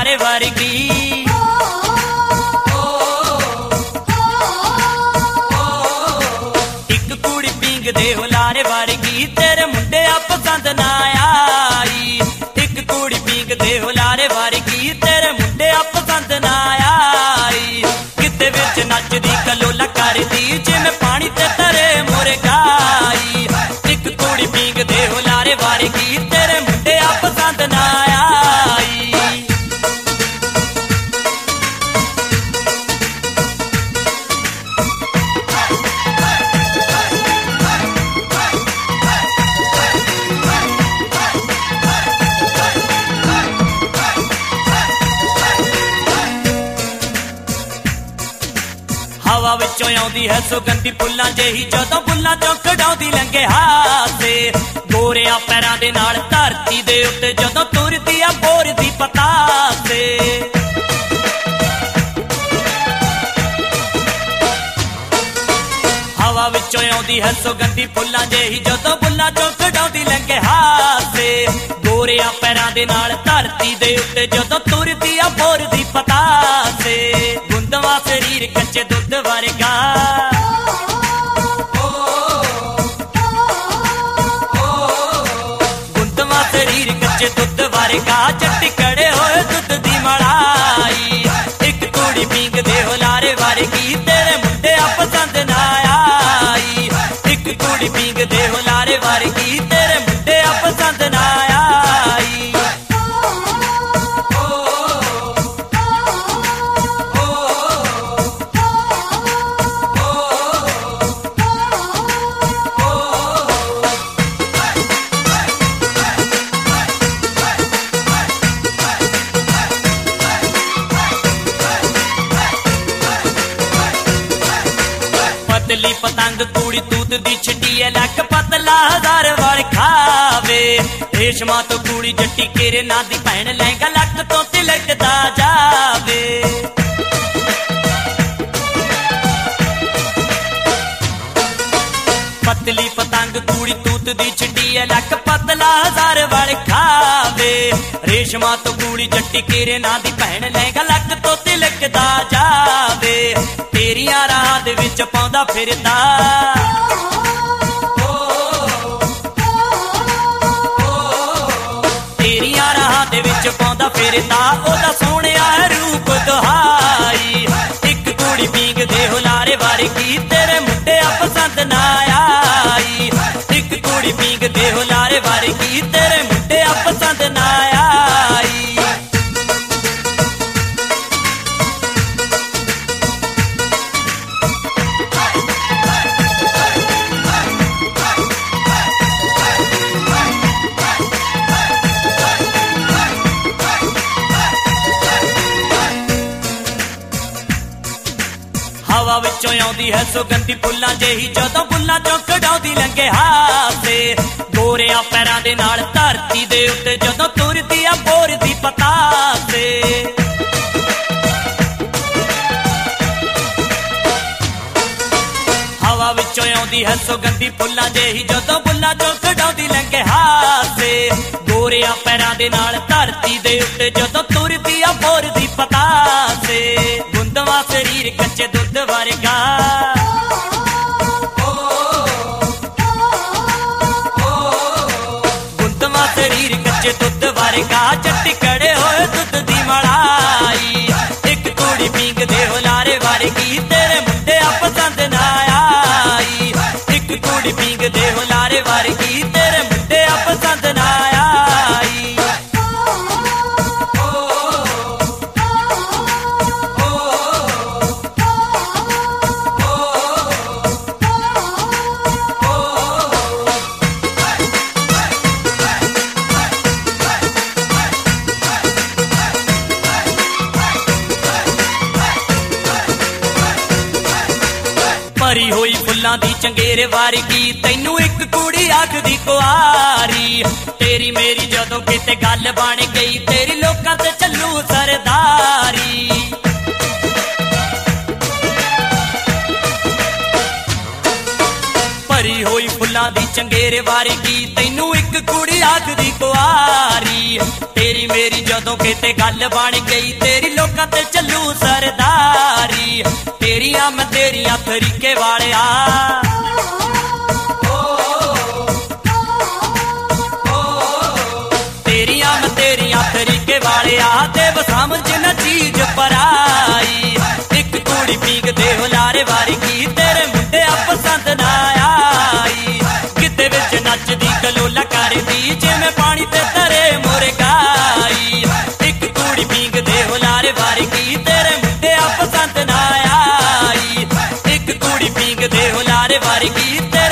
लारे वर्गी। एक कुड़ी पींग दे हो लारे वर्गी, तेरे मुंडे आ पसंद ना आई। एक कुड़ी पींग दे हो लारे वर्गी, तेरे मुंडे आ पसंद ना आई। किते विच नचदी कलोला करदी, जिवें पानी ते तरे मोरे गाई। एक कुड़ी पींग दे हो लारे वर्गी, तेरे मुंडे आ पसंद ना आई। हवा विचों आउंदी है सुगंधी फुल्लां जेही, जदों फुल्लां चों कढाउंदी लंघे हासे। गोरियां पैरां दे नाल धरती दे उत्ते जदों तुरदी आ बोरदी पतासे। हवा विचों आउंदी है सुगंधी फुल्लां जेही, जदों फुल्लां चों कढाउंदी लंघे हासे। गोरियां पैरां दे नाल धरती दे उत्ते जदों तुरदी आ बोरदी पतासे। गुंदवा शरीर कच्चे दुध वर्गा, गुंदवा शरीर कच्चे दुध वर्गा, चट्टी कड़े होए दुध दी मलाई। एक कुड़ी पींग दे हो लारे वर्गी, तेरे मुंडे आ पसंद ना आई। एक कुड़ी पींग दे हो लारे वर्गी, तेरे मुंडे आ पसंद ना आई। पतली पतंग कुड़ी दूध दी छिटी है, लक पतला हजार वाल खावे। रेशमा तो कुड़ी जट्टी केरे ना दी भैन, लहंगा लक तो तिलकदा जावे। पतली पतंग कुड़ी दूध दी छिटी है, लक पतला हजार वाल खावे। रेशमा तो कुड़ी जट्टी केरे ना दी भैन, लहंगा लक तो तिलकदा जावे। तेरियां राह दे विच पाउंदा फिरदा, तेरियां राह दे विच पाउंदा फिरदा, ओदा सोहणिया रूप दुहाई। एक कुड़ी पींग दे हो लारे वर्गी, तेरे मुंडे आ पसंद ना आई। एक कुड़ी पींग दे हो लारे वर्गी, तेरे मुंडे आ पसंद ना आई। हवा विचों आउंदी है सुगंधी फुल्लां जेही, जदों फुल्लां चों कढाउंदी लंघे हासे। गोरियां पैरां दे नाल धरती दे उत्ते जदों तुरदी आ बोरदी पतासे। हवा विचों आउंदी है सुगंधी फुल्लां जेही, जदों फुल्लां चों कढाउंदी लंघे हासे। गोरियां पैरां दे नाल धरती दे उत्ते जदों तुरदी आ बोरदी पतासे। गुंदवा शरीर कच्चे दुध वर्गा, गुंदवा शरीर कच्चे दुध वर्गा, चट्टी कड़े होए दुध दी मलाई। एक कुड़ी पींग दे हो लारे वर्गी, तेरे मुंडे आ पसंद ना आई। एक कुड़ी पींग दे हो लारे वर्गी, तेरे मुंडे आ पसंद ना आई। भरी होई फुल्लां दी चंगेरे वर्गी, तैनू एक कुड़ी आखदी कुआरी। तेरी मेरी जदों किते गल बन गई, तेरी लोकां ते चलू सरदारी। भरी होई फुल्लां दी चंगेरे वर्गी, तैनू एक कुड़ी आखदी कुआरी। तेरी मेरी जदों किते गल बन गई तेरी लोकां ते चलू सरदारी तेरियां मैं तेरियां तरीके वालिया तेरियां मैं तेरियां तरीके वालिया ते समझ न चीज पराई एक कुड़ी पीक दे हुलारे वारी की तेरे मुंडे पसंद ना आई किते विच नचदी कलोला करदी जिवें पानी ते तरे मोरे गाई एक कुड़ी पीक दे हुलारे वारी की तेरे मुंडे पसंद ना आई एक कुड़ी पीक दे हुलारे वारी की